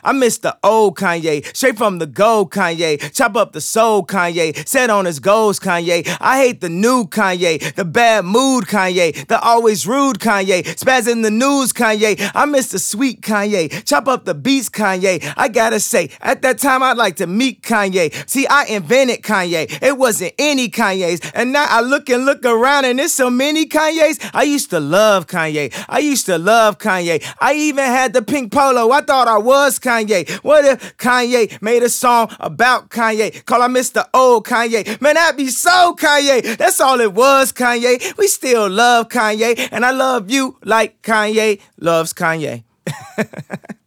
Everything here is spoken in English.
I miss the old Kanye, straight from the gold Kanye. Chop up the soul Kanye, set on his goals Kanye. I hate the new Kanye, the bad mood Kanye, the always rude Kanye, spaz in the news Kanye. I miss the sweet Kanye, chop up the beats Kanye. I gotta say, at that time I'd like to meet Kanye. See, I invented Kanye, it wasn't any Kanye's. And now I look around and there's so many Kanye's. I used to love Kanye, I used to love Kanye. I even had the pink polo, I thought I was Kanye. What if Kanye made a song about Kanye? Call I miss the old Kanye. Man, that'd be so Kanye. That's all it was, Kanye. We still love Kanye, and I love you like Kanye loves Kanye.